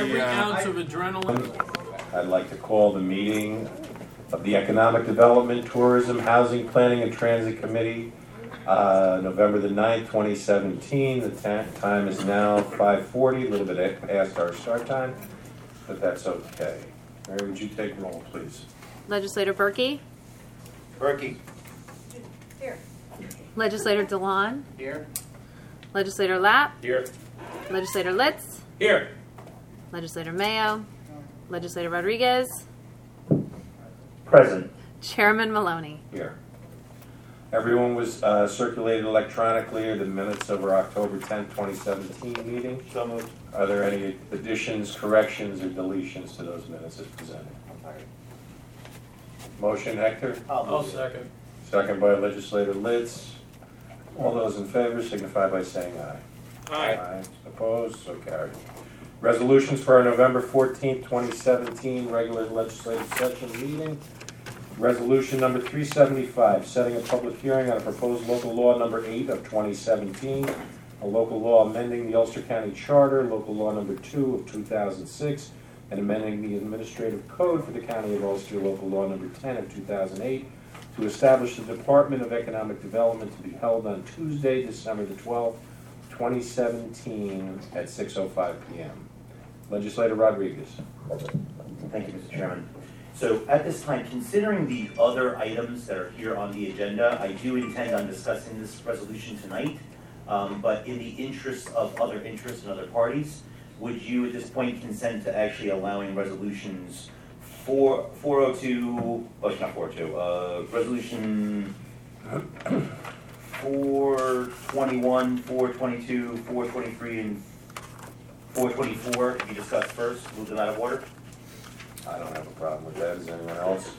every ounce of adrenaline. I'd like to call the meeting of the Economic Development, Tourism, Housing, Planning, and Transit Committee, November the 9th, 2017. The time is now 5:40, a little bit past our start time, but that's okay. Mary, would you take roll, please? Legislator Berkey? Berkey. Here. Legislator DeLon? Here. Legislator Lapp? Here. Legislator Litz? Here. Legislator Mayo? Legislator Rodriguez? Present. Chairman Maloney? Here. Everyone was circulated electronically or the minutes of our October 10th, 2017 meeting. So moved. Are there any additions, corrections, or deletions to those minutes as presented? Motion, Hector? I'll second. Second by Legislator Litz. All those in favor signify by saying aye. Aye. Opposed? So carried. Resolutions for our November 14th, 2017 regular legislative session meeting. Resolution number 375, setting a public hearing on a proposed local law number 8 of 2017, a local law amending the Ulster County Charter, local law number 2 of 2006, and amending the administrative code for the County of Ulster, local law number 10 of 2008, to establish the Department of Economic Development to be held on Tuesday, December the 12th, 2017 at 6:05 p.m. Legislator Rodriguez. Thank you, Mr. Chairman. So at this time, considering the other items that are here on the agenda, I do intend on discussing this resolution tonight. But in the interest of other interests and other parties, would you at this point consent to actually allowing resolutions 402, oh, it's not 402, resolution 421, 422, 423, and 424 to be discussed first, move them out of order? I don't have a problem with that. Is anyone else?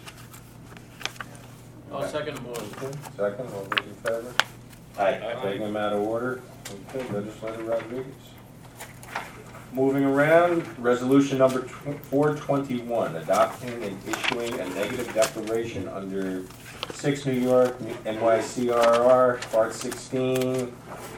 I'll second the motion. Second, all those in favor? Aye. Taking them out of order. Okay, Legislator Rodriguez. Moving around, resolution number 421, adopting and issuing a negative declaration under 6 New York NYCRR, Part 16,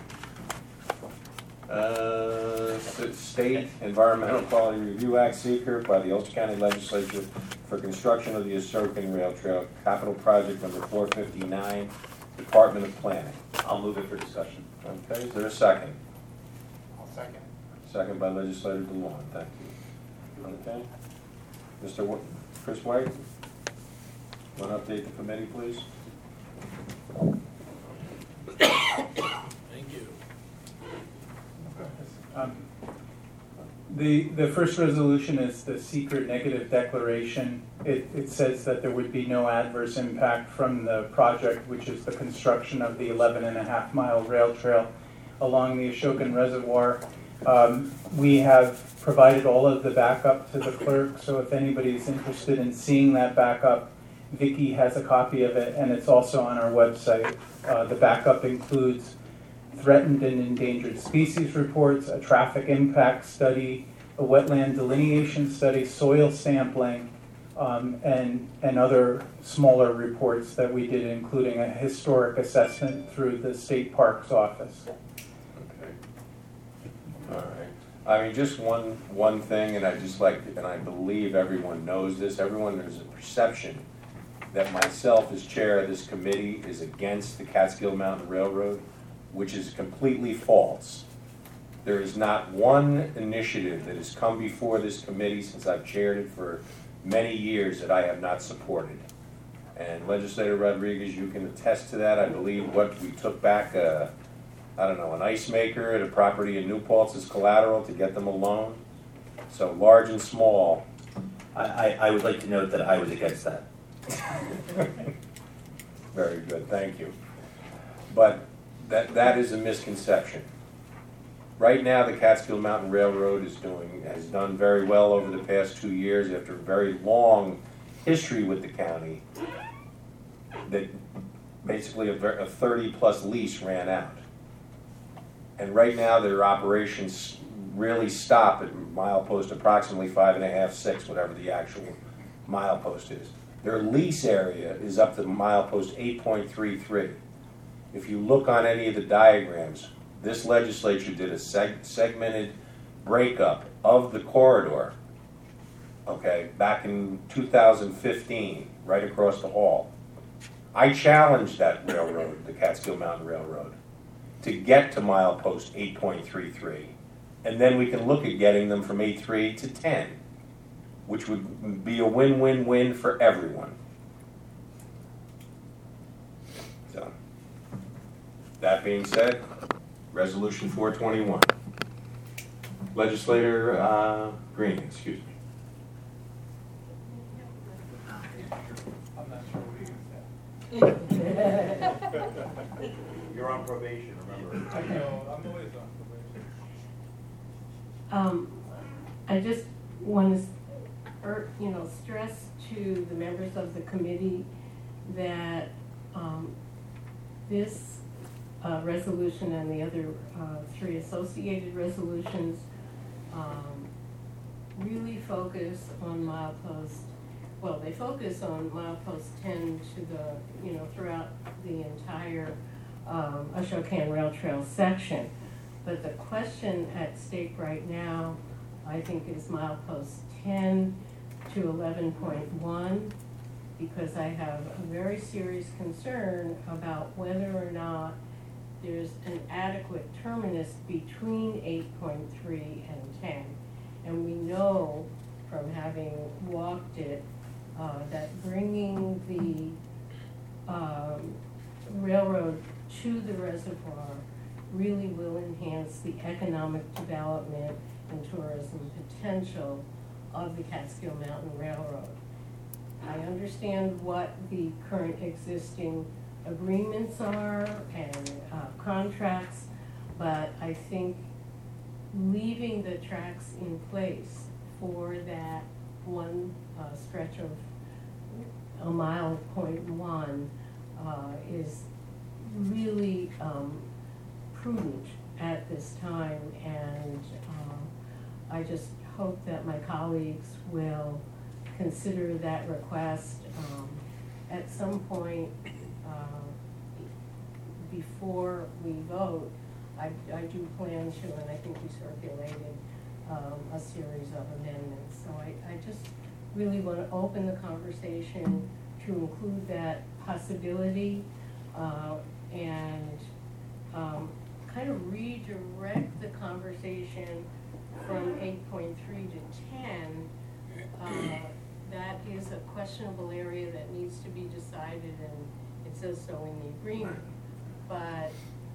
State Environmental Quality Review Act seeker by the Ulster County Legislature for construction of the Ashokan Rail Trail, capital project number 459, Department of Planning. I'll move it for discussion. Okay, is there a second? I'll second. Second by Legislator DeLon, thank you. Okay. Mr. Chris White, want to update the committee, please? Thank you. The first resolution is the secret negative declaration. It says that there would be no adverse impact from the project, which is the construction of the 11.5-mile rail trail along the Ashokan Reservoir. We have provided all of the backup to the clerk, so if anybody's interested in seeing that backup, Vicki has a copy of it, and it's also on our website. The backup includes threatened and endangered species reports, a traffic impact study, a wetland delineation study, soil sampling, and other smaller reports that we did, including a historic assessment through the State Parks Office. Okay. All right. I mean, just one thing, and I just like, and I believe everyone knows this, there's a perception that myself as chair of this committee is against the Catskill Mountain Railroad, which is completely false. There is not one initiative that has come before this committee since I've chaired it for many years that I have not supported. And Legislator Rodriguez, you can attest to that. I believe what we took back, an ice maker at a property in New Paltz as collateral to get them a loan. So large and small. I would like to note that I was against that. Very good, thank you. But that is a misconception. Right now, the Catskill Mountain Railroad has done very well over the past 2 years after a very long history with the county that basically a 30-plus lease ran out. And right now, their operations really stop at milepost approximately 5.5, 6, whatever the actual milepost is. Their lease area is up to milepost 8.33. If you look on any of the diagrams, this legislature did a segmented breakup of the corridor, okay, back in 2015, right across the hall, I challenged that railroad, the Catskill Mountain Railroad, to get to milepost 8.33. And then we can look at getting them from 8.3 to 10, which would be a win-win-win for everyone. So, that being said, Resolution 421. Legislator Green, excuse me. I'm not sure what you said. You're on probation, remember? I know, I'm always on probation. I just want to, stress to the members of the committee that this resolution and the other three associated resolutions really focus on milepost. Well, they focus on milepost 10 to the, throughout the entire Ashokan Rail Trail section. But the question at stake right now, I think, is milepost 10 to 11.1, because I have a very serious concern about whether or not there's an adequate terminus between 8.3 and 10. And we know from having walked it that bringing the railroad to the reservoir really will enhance the economic development and tourism potential of the Catskill Mountain Railroad. I understand what the current existing agreements are and contracts, but I think leaving the tracks in place for that one stretch of a mile .1 is really prudent at this time, and I just hope that my colleagues will consider that request at some point before we vote. I do plan to, and I think we circulated a series of amendments. So I just really want to open the conversation to include that possibility and kind of redirect the conversation from 8.3 to 10. That is a questionable area that needs to be decided, and it says so in the agreement. But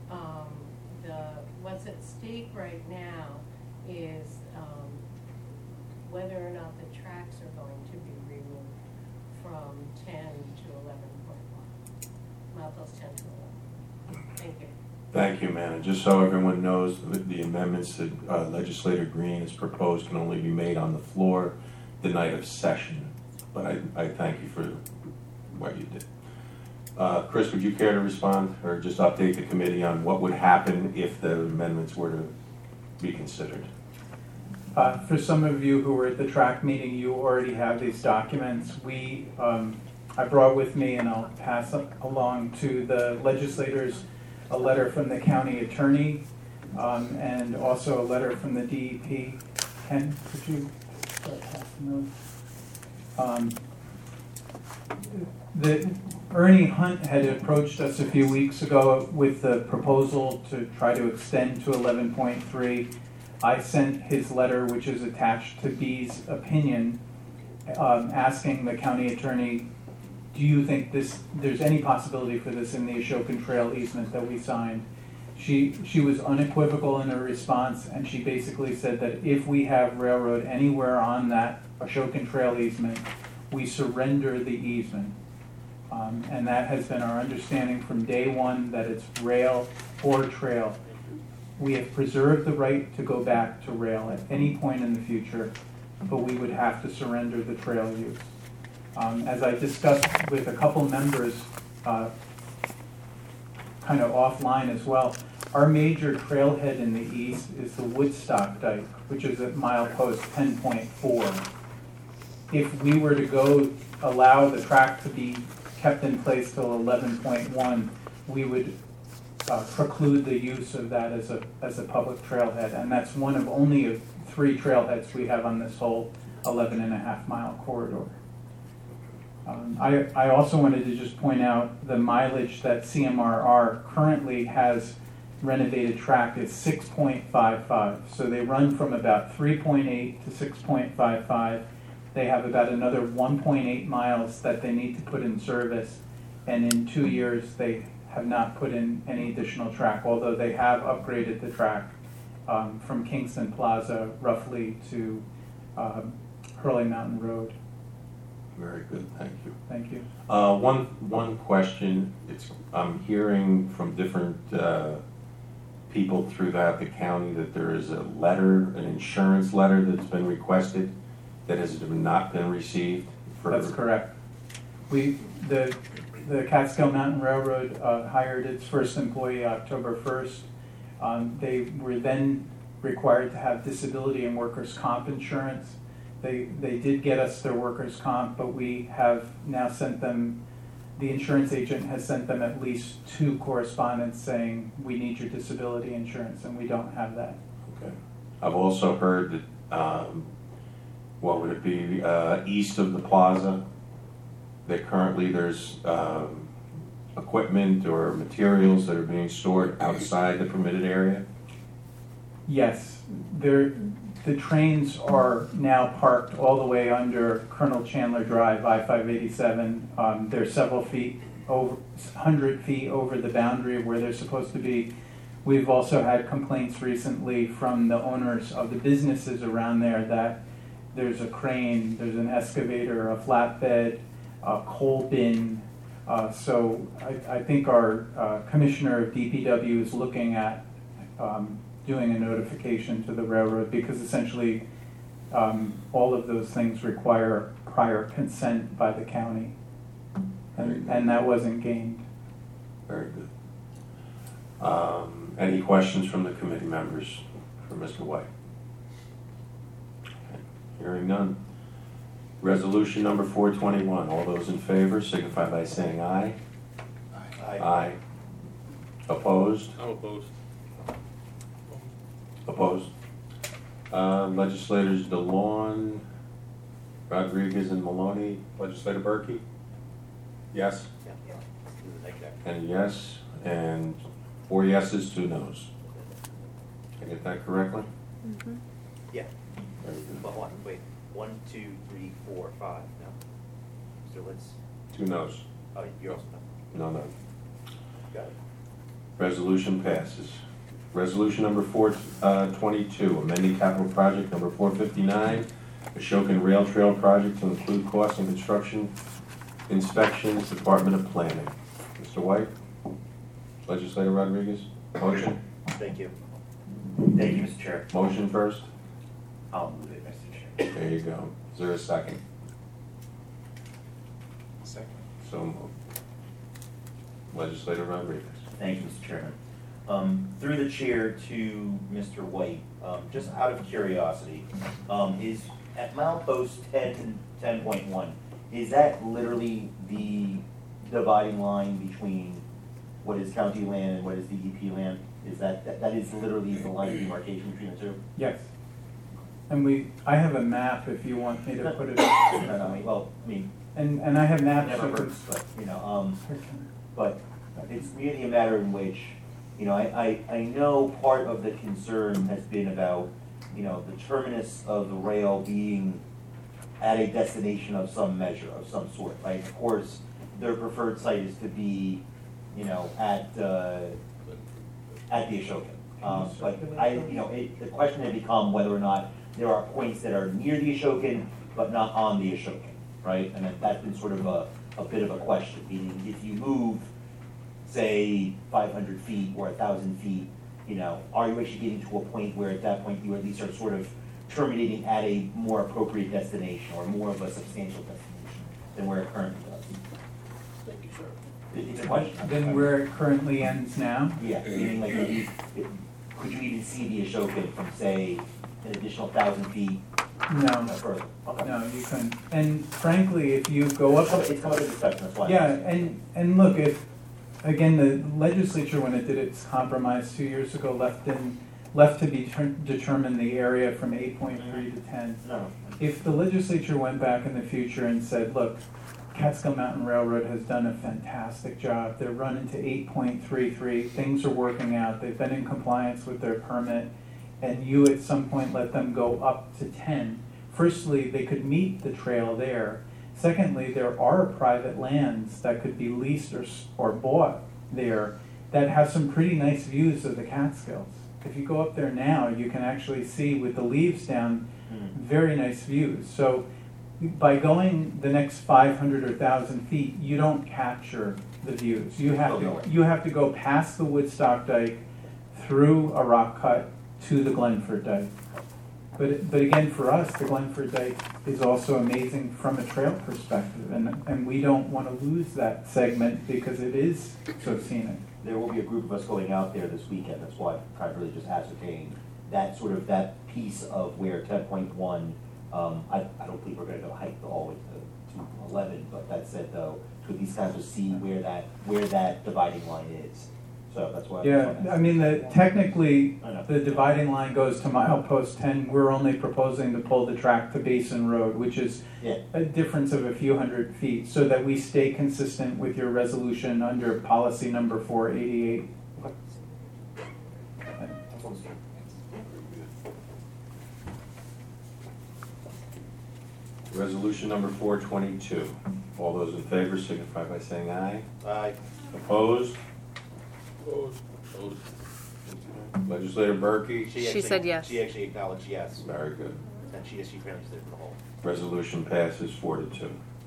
what's at stake right now is whether or not the tracks are going to be removed from 10 to 11.1. Milepost 10 to 11. Thank you. Thank you, Amanda. Just so everyone knows, the amendments that Legislator Green has proposed can only be made on the floor the night of session. But I thank you for what you did. Chris, would you care to respond or just update the committee on what would happen if the amendments were to be considered? For some of you who were at the track meeting, you already have these documents. I brought with me, and I'll pass along to the legislators, a letter from the county attorney, and also a letter from the DEP. Ken, could you start passing those? Ernie Hunt had approached us a few weeks ago with the proposal to try to extend to 11.3. I sent his letter, which is attached to B's opinion, asking the county attorney, do you think there's any possibility for this in the Ashokan Trail easement that we signed? She was unequivocal in her response, and she basically said that if we have railroad anywhere on that Ashokan Trail easement, we surrender the easement. And that has been our understanding from day one, that it's rail or trail. We have preserved the right to go back to rail at any point in the future, but we would have to surrender the trail use. As I discussed with a couple members kind of offline as well, our major trailhead in the east is the Woodstock Dike, which is at milepost 10.4. If we were to go allow the track to be kept in place till 11.1, we would preclude the use of that as a public trailhead, and that's one of only 3 trailheads we have on this whole 11.5-mile corridor. I also wanted to just point out the mileage that CMRR currently has renovated track is 6.55. So they run from about 3.8 to 6.55. They have about another 1.8 miles that they need to put in service. And in 2 years, they have not put in any additional track, although they have upgraded the track from Kingston Plaza roughly to Hurley Mountain Road. Very good, thank you. Thank you. One question, I'm hearing from different people throughout the county that there is a letter, an insurance letter that's been requested that has not been received. That's correct. The Catskill Mountain Railroad hired its first employee October 1st. They were then required to have disability and workers' comp insurance. They did get us their workers' comp, but we have now sent them, the insurance agent has sent them at least 2 correspondence saying, we need your disability insurance, and we don't have that. Okay. I've also heard that, what would it be, east of the plaza, that currently there's equipment or materials that are being stored outside the permitted area? Yes, the trains are now parked all the way under Colonel Chandler Drive, I-587. They're several feet, over 100 feet over the boundary of where they're supposed to be. We've also had complaints recently from the owners of the businesses around there that there's a crane, there's an excavator, a flatbed, a coal bin. So I think our Commissioner of DPW is looking at doing a notification to the railroad because essentially all of those things require prior consent by the county. And that wasn't gained. Very good. Any questions from the committee members for Mr. White? Okay. Hearing none. Resolution number 421. All those in favor signify by saying aye. Aye. Opposed? I'm opposed. Opposed. Legislators DeLon, Rodriguez, and Maloney. Legislator Berkey? Yes? And yes, and 4 yeses, 2 noes. Did I get that correctly? Mm-hmm. Yeah, Very good. but one, wait, 1, 2, 3, 4, 5, no. So let's, 2 noes. oh, you're also, no, No. got it. Resolution passes. Resolution number 422, amending capital project number 459, Ashokan Rail Trail Project to include costs and construction inspections, Department of Planning. Mr. White? Legislator Rodriguez? Motion? Thank you. Thank you, Mr. Chair. Motion first? I'll move it, Mr. Chair. There you go. Is there a second? Second. So moved. Legislator Rodriguez. Thank you, Mr. Chairman. Through the chair to Mr. White, just out of curiosity, is at milepost 10.1, is that literally the dividing line between what is county land and what is DEP land? Is that is literally the line of demarcation between the two? Yes. And I have a map if you want me to put it. Well, I mean, And I have maps. never that could- hurts, but, you know, but it's really a matter in which, you know, I know part of the concern has been about, you know, the terminus of the rail being at a destination of some measure, of some sort, right? Of course, their preferred site is to be, you know, at the Ashokan. But the question had become whether or not there are points that are near the Ashokan, but not on the Ashokan, right? And that's been sort of a bit of a question, meaning if you move, say, 500 feet or 1,000 feet, you know, are you actually getting to a point where at that point you at least are sort of terminating at a more appropriate destination or more of a substantial destination than where it currently does? Thank you, sir. It's a question. Then where it currently ends now? Yeah, meaning like, could you even see the Ashokan from, say, an additional 1,000 feet No, further? Okay. no, you couldn't. And frankly, if you go up, It's come up in discussion, that's why. yeah, and look, if, again, the legislature, when it did its compromise 2 years ago, left in left to be determine the area from 8.3 to 10. No. If the legislature went back in the future and said, look, Catskill Mountain Railroad has done a fantastic job. They're running to 8.33. Things are working out. They've been in compliance with their permit. And you at some point let them go up to 10. Firstly, they could meet the trail there. Secondly, there are private lands that could be leased or bought there that have some pretty nice views of the Catskills. If you go up there now, you can actually see with the leaves down, very nice views. So by going the next 500 or 1,000 feet, you don't capture the views. You have to go past the Woodstock Dike, through a rock cut to the Glenford Dike. But again, for us, the Glenford Dike is also amazing from a trail perspective, and we don't want to lose that segment because it is so scenic. There will be a group of us going out there this weekend. That's why I tried to really just ascertain that sort of that piece of where 10.1. I don't think we're going to go hike all the way to 11. But that said, though, to at least kind of see where that dividing line is. So that's why. Yeah, I mean, technically, the dividing line goes to milepost 10. We're only proposing to pull the track to Basin Road, which is a difference of a few hundred feet, so that we stay consistent with your resolution under policy number 488. Resolution number 422. All those in favor signify by saying aye. Aye. Opposed? Opposed. Legislator Berkey? She said yes. She actually acknowledged yes. Very good. And she apparently did it for the whole. Resolution passes 4-2.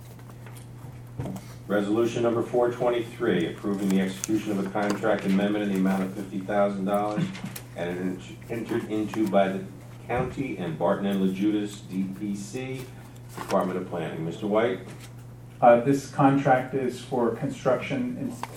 Resolution number 423, approving the execution of a contract amendment in the amount of $50,000 and it entered into by the county and Barton and LaJudas DPC, Department of Planning. Mr. White? This contract is for construction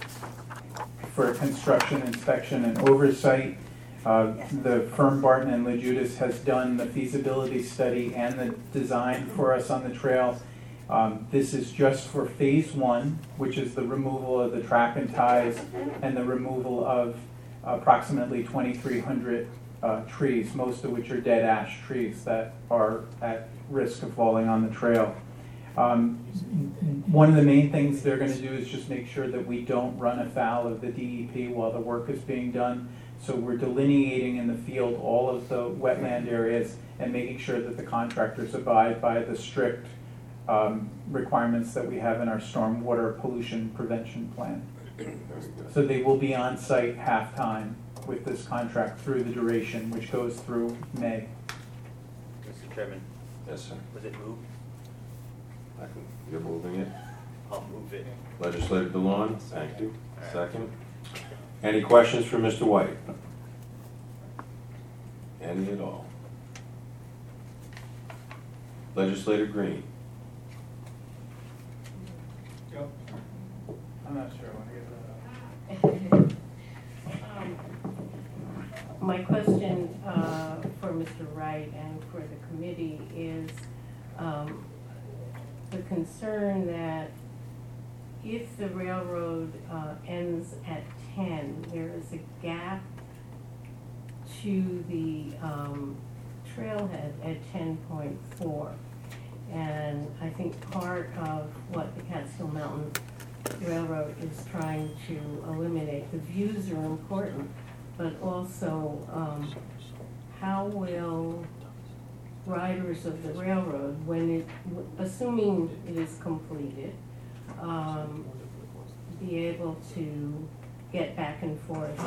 inspection and oversight. The firm Barton and LaJudas has done the feasibility study and the design for us on the trail. This is just for phase 1, which is the removal of the track and ties and the removal of approximately 2,300 trees, most of which are dead ash trees that are at risk of falling on the trail. One of the main things they're going to do is just make sure that we don't run afoul of the DEP while the work is being done. So we're delineating in the field all of the wetland areas and making sure that the contractors abide by the strict requirements that we have in our stormwater pollution prevention plan. So they will be on site half-time with this contract through the duration, which goes through May. Mr. Chairman, Yes, sir. was it moved? You're moving it. I'll move it. Legislator DeLon, thank you. Second. Any questions for Mr. White? Any at all? Legislator Green? I'm not sure I want to get that up. My question for Mr. Wright and for the committee is the concern that if the railroad ends at 10, there is a gap to the trailhead at 10.4. And I think part of what the Catskill Mountain Railroad is trying to eliminate, the views are important, but also how will riders of the railroad, when it, assuming it is completed, be able to get back and forth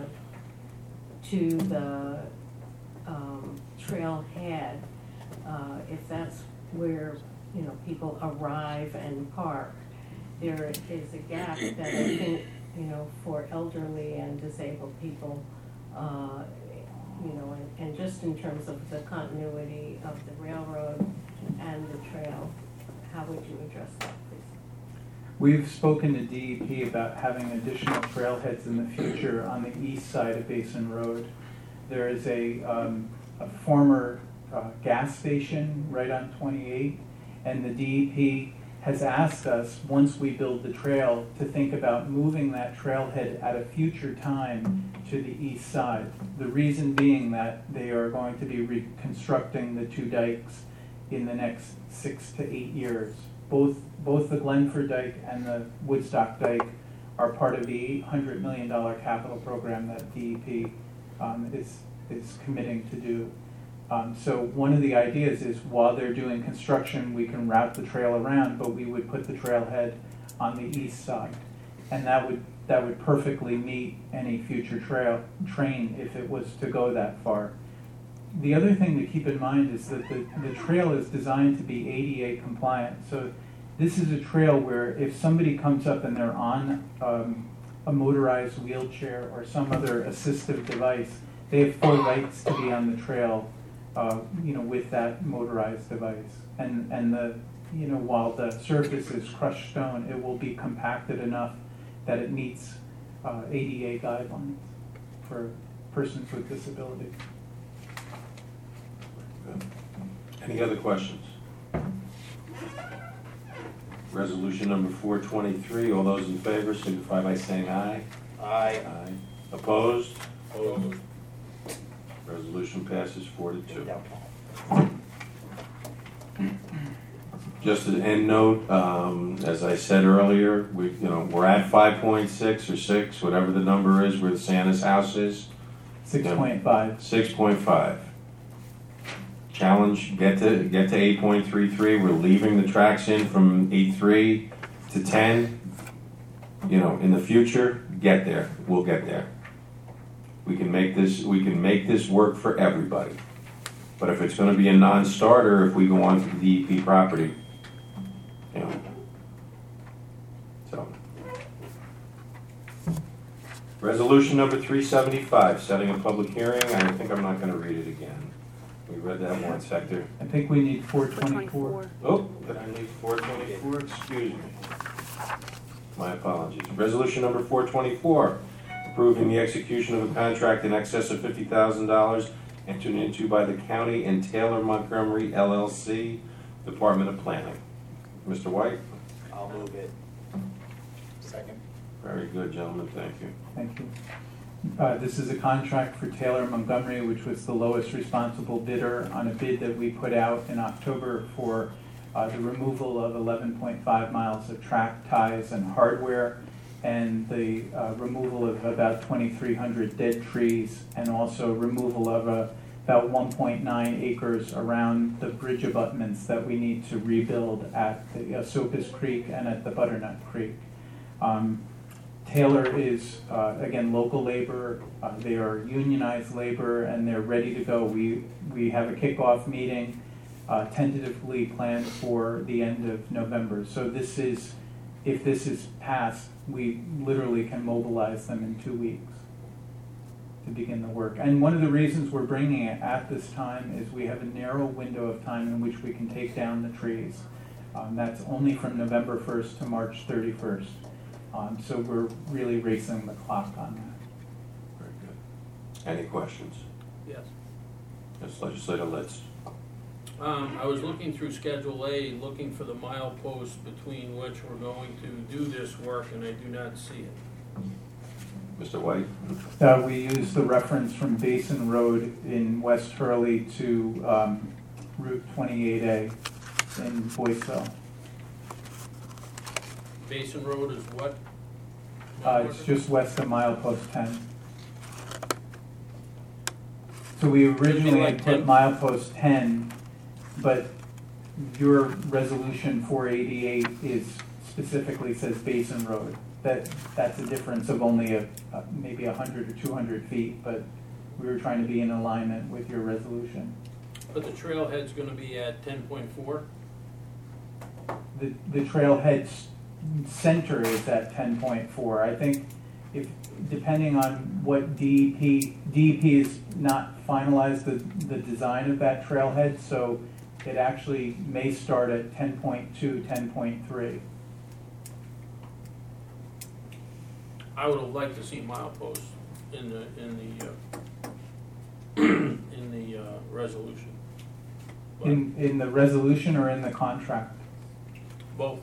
to the trailhead, if that's where, you know, people arrive and park. There is a gap that I think, you know, for elderly and disabled people, you know, and just in terms of the continuity of the railroad and the trail, how would you address that, please? We've spoken to DEP about having additional trailheads in the future on the east side of Basin Road. There is a former gas station right on 28, and the DEP has asked us, once we build the trail, to think about moving that trailhead at a future time to the east side. The reason being that they are going to be reconstructing the two dikes in the next 6 to 8 years. Both the Glenford Dike and the Woodstock Dike are part of the $800 million capital program that DEP is committing to do. So one of the ideas is, while they're doing construction, we can route the trail around, but we would put the trailhead on the east side. And that would perfectly meet any future train if it was to go that far. The other thing to keep in mind is that the trail is designed to be ADA compliant. So this is a trail where if somebody comes up and they're on a motorized wheelchair or some other assistive device, they have full rights to be on the trail, with that motorized device. And while the surface is crushed stone, it will be compacted enough that it meets ADA guidelines for persons with disabilities. Any other questions? Resolution number 423, all those in favor signify by saying aye. Aye. Aye. Opposed? Opposed. Resolution passes 4-2. Just an end note, as I said earlier, we're at 5.6 or 6, whatever the number is, where the Santa's house is. 6.5. 6.5. Challenge, get to 8.33. We're leaving the tracks in from 8.3 to 10. In the future, get there. We'll get there. We can make this work for everybody. But if it's going to be a non-starter, if we go onto the DEP property, So, resolution number 375, setting a public hearing. I think I'm not going to read it again. We read that once, Hector. I think we need 424. Oh, did I need 424? Excuse me. My apologies. Resolution number 424, approving the execution of a contract in excess of $50,000 entered into by the county and Taylor Montgomery LLC, Department of Planning. Mr. White? I'll move it. Second. Very good, gentlemen. Thank you. Thank you. This is a contract for Taylor Montgomery, which was the lowest responsible bidder on a bid that we put out in October for the removal of 11.5 miles of track ties and hardware, and the removal of about 2,300 dead trees, and also removal of about 1.9 acres around the bridge abutments that we need to rebuild at the Esopus Creek and at the Butternut Creek. Taylor is, again, local labor. They are unionized labor, and they're ready to go. We have a kickoff meeting tentatively planned for the end of November. So if this is passed, we literally can mobilize them in 2 weeks to begin the work. And one of the reasons we're bringing it at this time is we have a narrow window of time in which we can take down the trees. That's only from November 1st to March 31st. So we're really racing the clock on that. Very good. Any questions? Yes. Yes, Legislator Litz. I was looking through Schedule A, looking for the milepost between which we're going to do this work, and I do not see it. Mr. White? We use the reference from Basin Road in West Hurley to Route 28A in Boyceville. Basin Road is what? It's just west of milepost 10. So we originally had put milepost 10, but your resolution 488 specifically says Basin Road. That's a difference of only maybe 100 or 200 feet, but we were trying to be in alignment with your resolution. But the trailhead's gonna be at 10.4? The trailhead's center is at 10.4. I think depending on what DEP is not finalized the design of that trailhead, so it actually may start at 10.2, 10.3. I would have liked to see mileposts in the resolution. But In the resolution or in the contract? Both.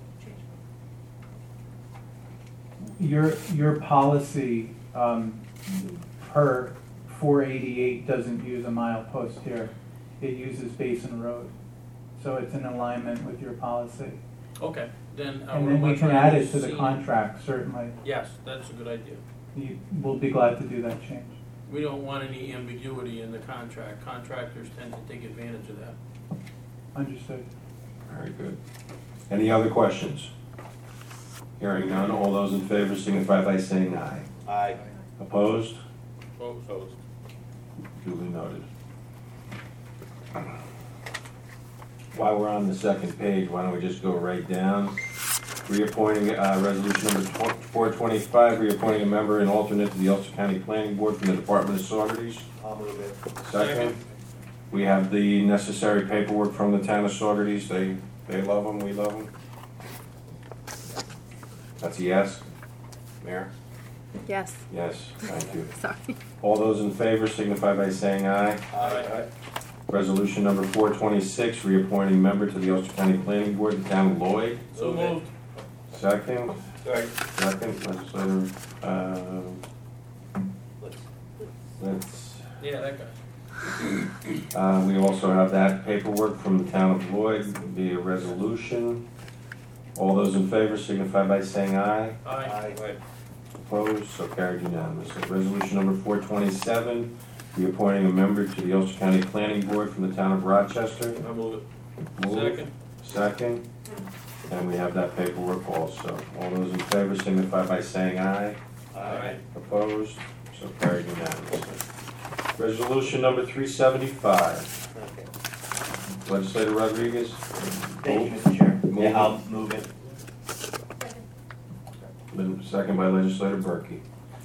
Your policy, per 488 doesn't use a milepost here. It uses Basin Road. So it's in alignment with your policy. Okay, then. I And would then we much can rather add it to the see- contract, certainly. Yes, that's a good idea. We'll be glad to do that change. We don't want any ambiguity in the contract. Contractors tend to take advantage of that. Understood. Very good. Any other questions? Hearing none, all those in favor signify by saying aye. Aye. Opposed? Opposed. Duly noted. While we're on the second page, why don't we just go right down? Reappointing, resolution number 425, reappointing a member and alternate to the Ulster County Planning Board from the Department of Saugerties. I'll move it. Second, we have the necessary paperwork from the town of Saugerties. They love them, we love them. That's a yes? Mayor? Yes. Yes, thank you. Sorry. All those in favor signify by saying aye. Aye. Resolution number 426, reappointing member to the Ulster County Planning Board, the town of Lloyd. So moved. Second, Sorry. second, legislator, Let's. let's, Yeah, that guy. we also have that paperwork from the town of Lloyd via resolution. All those in favor signify by saying aye. Aye. Opposed, so carried unanimously. Resolution number 427, reappointing a member to the Ulster County Planning Board from the town of Rochester. I move it. Moved. Second. Second, and we have that paperwork also. All those in favor signify by saying aye. Aye. Opposed, so carried unanimously. Resolution number 375, Okay. legislator Rodriguez. Thank you, Mr. Chair. Move. Yeah, I'll move it. Been second by legislator Berkey.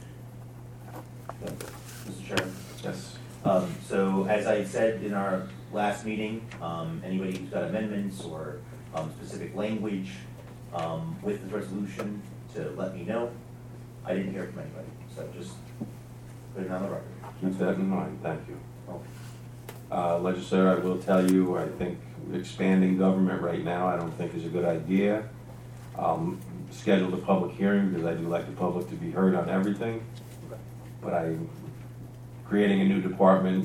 Mr. Chairman. Yes. So as I said in our last meeting, anybody who's got amendments or specific language with this resolution to let me know. I didn't hear from anybody, so just put it on the record. Keep that in mind, thank you. Oh. Legislator, I will tell you, I think expanding government right now, I don't think is a good idea. Scheduled a public hearing because I do like the public to be heard on everything. But creating a new department,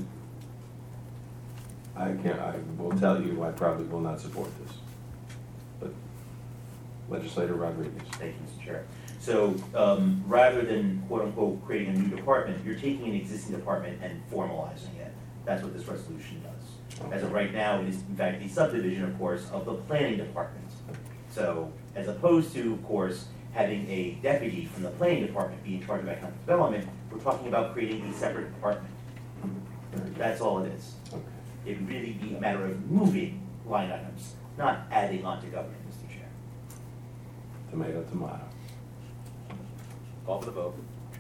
I will tell you, I probably will not support this. But legislator Rodriguez. Thank you, Mr. Chair. So rather than quote-unquote creating a new department, you're taking an existing department and formalizing it. That's what this resolution does. As of right now, it is in fact a subdivision, of course, of the planning department. So as opposed to, of course, having a deputy from the planning department be in charge of economic development, we're talking about creating a separate department. That's all it is. Okay. It would really be a matter of moving line items, not adding on to government, Mr. Chair. Tomato, tomato. Call for the vote.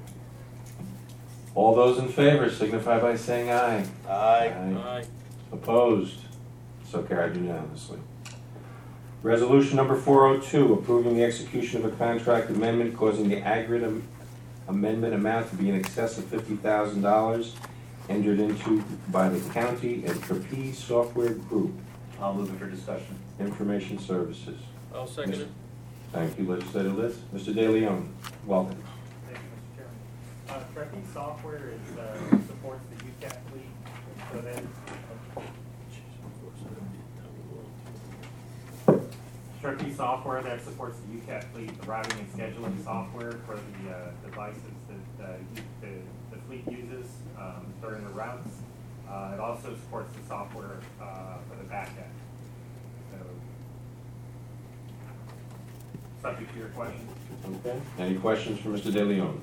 All those in favor signify by saying aye. Aye. Aye. Opposed? So carried unanimously. Resolution number 402, approving the execution of a contract amendment causing the aggregate amendment amount to be in excess of $50,000 entered into by the county and Trapeze Software Group, I'll move it for discussion. Information Services. I'll second it. Thank you, legislator Litz. Mr. De Leon, welcome. Thank you, Mr. Chairman. Trapeze Software supports the UCAT fleet, so then Trapeze Software that supports the UCAT fleet, the routing and scheduling software for the devices that the fleet uses during the routes. It also supports the software for the back end. So, subject to your question. Okay. Any questions for Mr. De Leon?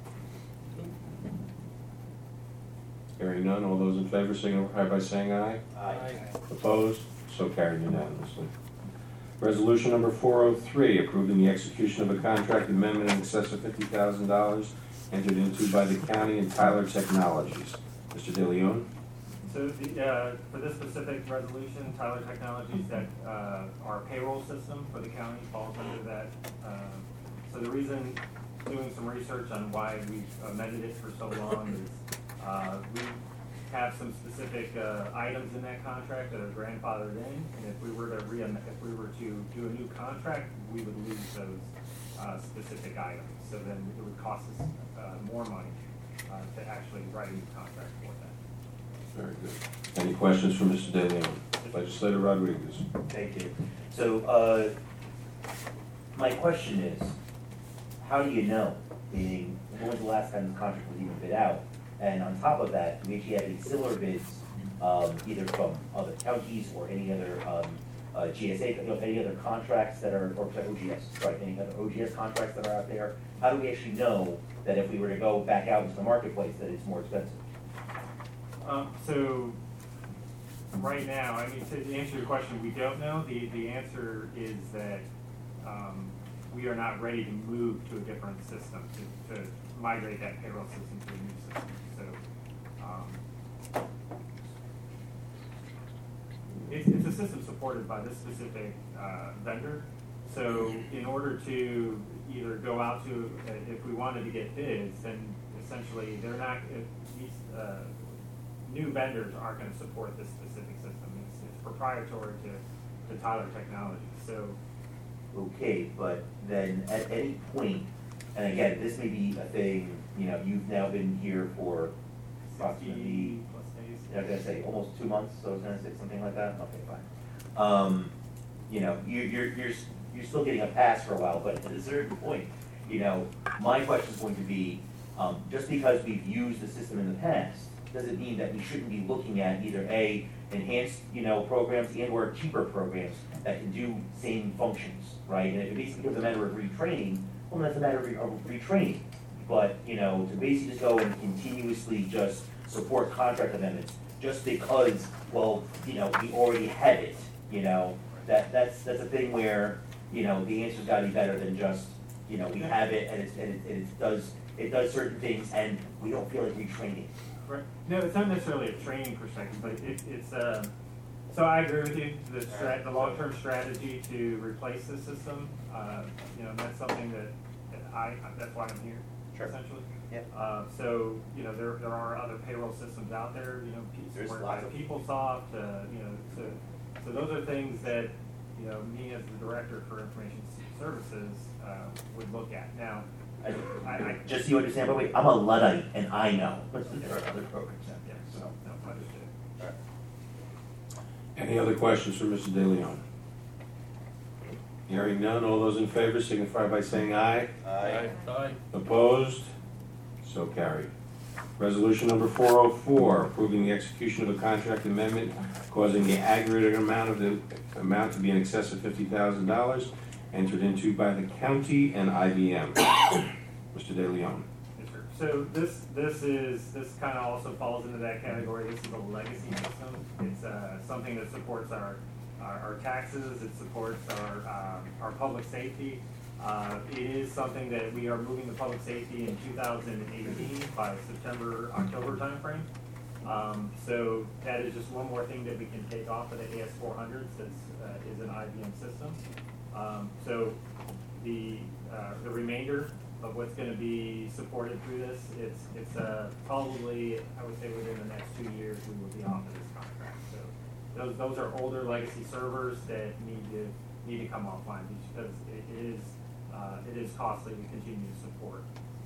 Hearing none, all those in favor signify by saying aye. Aye. Opposed? So carried unanimously. Resolution number 403, approving the execution of a contract amendment in excess of $50,000 entered into by the county and Tyler Technologies. Mr. De Leon? So for this specific resolution, Tyler Technologies, that our payroll system for the county falls under that. So the reason, doing some research on why we've amended it for so long is have some specific items in that contract that are grandfathered in, and if we were to do a new contract, we would lose those specific items. So then it would cost us more money to actually write a new contract for that. Very good. Any questions for Mr. De Leon? Legislator Rodriguez. Thank you. So, my question is, how do you know? Meaning, when was the last time the contract was even bid out? And on top of that, do we actually have any similar bids, either from other counties or any other GSA, any other contracts that are, or OGS, sorry, any other OGS contracts that are out there? How do we actually know that if we were to go back out into the marketplace, that it's more expensive? So, right now, I mean, to answer your question, we don't know. The answer is that we are not ready to move to a different system, to migrate that payroll system to a new system. So, it's a system supported by this specific vendor. So, in order to either go out to, if we wanted to get bids, then essentially they're not, these new vendors aren't going to support this specific system. It's proprietary to Tyler Technologies. So, Okay, but then at any point, and again, this may be a thing, you've now been here for approximately, 50 plus days. I was gonna say almost 2 months, so I was gonna say something like that. Okay, fine. You're still getting a pass for a while, but at a certain point, my question is going to be, just because we've used the system in the past, doesn't mean that we shouldn't be looking at either enhanced, programs and or cheaper programs that can do same functions, right? And if it basically becomes a matter of retraining, well, that's a matter of retraining. But, to basically just go and continuously just support contract amendments just because, well, we already have it, that's a thing where, the answer's gotta be better than just, we have it and it does certain things and we don't feel like retraining. Right. No, it's not necessarily a training perspective, but it's so I agree with you. The long-term strategy to replace the system, that's something that that's why I'm here, essentially. Yeah. So there are other payroll systems out there. There's supported lots by of PeopleSoft. So those are things that me as the director for information services would look at. Now, I just so you understand, but wait, I'm a Luddite and I know. There are other programs out there, so no, understood. Any other questions for Mr. De Leon? Hearing none, all those in favor signify by saying aye. Aye. Opposed? So carried. Resolution number 404, approving the execution of a contract amendment causing the aggregate amount to be in excess of $50,000 entered into by the county and IBM. Mr. De Leon. Yes, sir. So this kind of also falls into that category. This is a legacy system. It's something that supports our taxes. It supports our public safety. It is something that we are moving to public safety in 2018 by October timeframe. So that is just one more thing that we can take off of the AS400s that is an IBM system. So the remainder of what's going to be supported through this, it's probably, I would say within the next 2 years we will be off of this contract. So those are older legacy servers that need to come offline because it is costly to continue to support.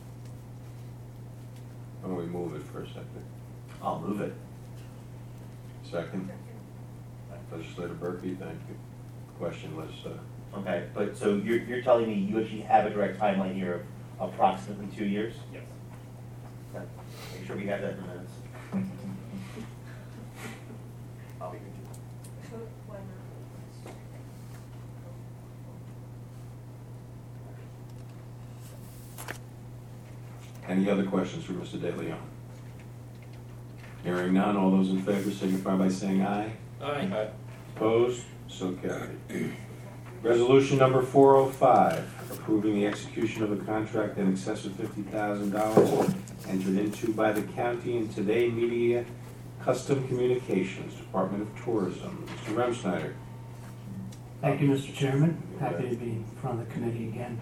Why don't we move it for a second? I'll move it. Second? Legislator Berkey, thank you. Question, Legislator. Okay, but so you're telling me you actually have a direct timeline here of approximately 2 years? Yes. Okay. Make sure we have that in minutes. I'll be good. Any other questions for Mr. De Leon? Hearing none, all those in favor signify by saying aye. Aye. Opposed? So carried. Resolution number 405, approving the execution of a contract in excess of $50,000 entered into by the county and Today Media Custom Communications, Department of Tourism. Mr. Remsnyder. Thank you, Mr. Chairman. Happy to be in front of the committee again.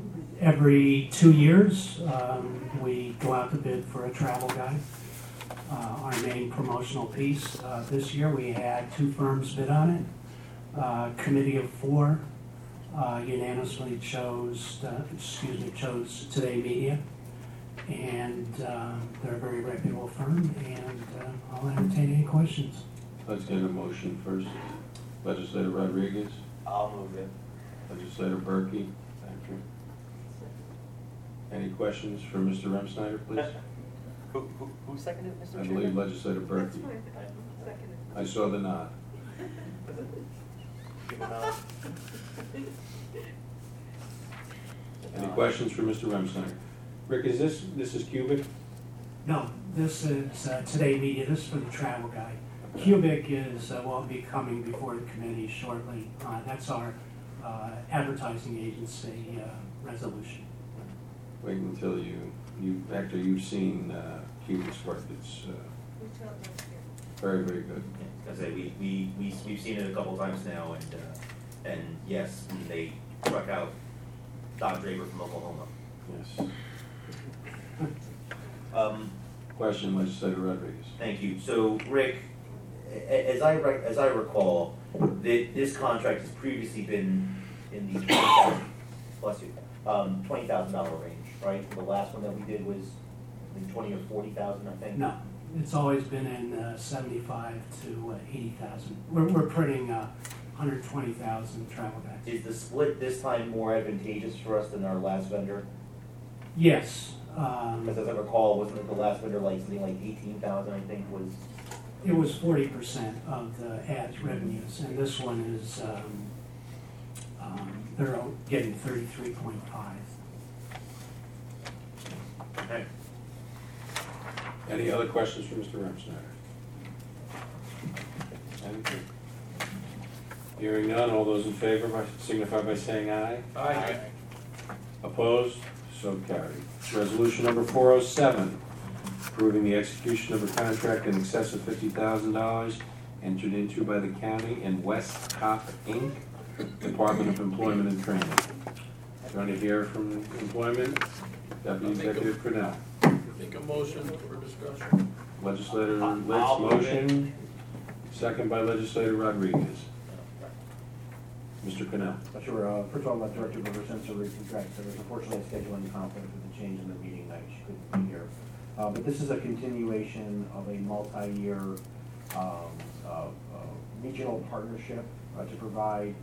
Every 2 years, we go out to bid for a travel guide. our main promotional piece. This year, we had 2 firms bid on it. Committee of 4 unanimously chose Today Media, and they're a very reputable firm, and I'll entertain any questions. Let's get a motion first. Legislator Rodriguez, I'll move it. Legislator Berkey. Thank you. Any questions for Mr. Remsnyder, please? Who seconded it, Mr. I Chairman? believe Legislator Berkey. I saw the nod. Give him a- Any questions for Mr. Remsnyder? Rick, is this is Cubic? No, this is Today Media, this is for the travel guide. Cubic is, will be coming before the committee shortly. That's our advertising agency resolution. Wait until after you've seen Cubic's work. It's very, very good. I say, we've seen it a couple times now, and yes, they struck out Don Draper from Oklahoma. Yes. Question, Legislator Rodriguez. Thank you. So, Rick, as I recall, this contract has previously been in the $20,000 range, right? The last one that we did was in 20 or 40,000, I think. No, it's always been in 75 to 80,000. We're printing 120,000 travel guides. Is the split this time more advantageous for us than our last vendor? Yes, Because as I recall, wasn't it the last vendor like something like 18,000? I think was. it was 40% of the ads revenues, and this one is they're getting 33.5. Okay. Any other questions for Mr. Remsnyder? Anything? Hearing none, all those in favor signify by saying aye. Aye. Opposed? So carried. Resolution number 407, approving the execution of a contract in excess of $50,000 entered into by the county and West Cop Inc., Department of Employment and Training. Going to hear from Employment, Deputy Executive Cornell. Make a motion for discussion. Legislator Litz, I'll move motion, second by Legislator Rodriguez. Mr. Cornell. Sure. First of all, let Director Berger Senso regret there was unfortunately a scheduling conflict with the change in the meeting night. She couldn't be here. But this is a continuation of a multi-year regional partnership to provide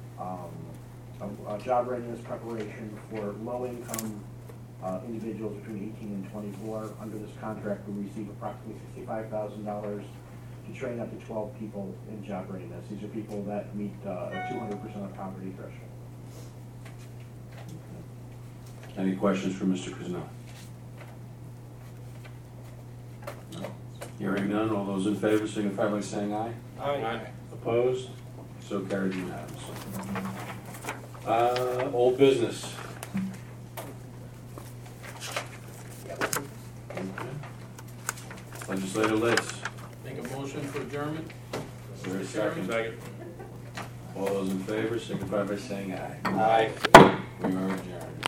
a job readiness preparation for low-income individuals between 18 and 24. Under this contract, we receive approximately $65,000 to train up to 12 people in job readiness. These are people that meet a 200% of poverty threshold. Any questions for Mr. Cornell? No. Hearing none, all those in favor signify by saying aye. Aye. Opposed? So carried unanimously. Old business. Okay. Legislator Litz. Make a motion for adjournment. Is there a second? All those in favor signify by saying aye. Aye. We are adjourned.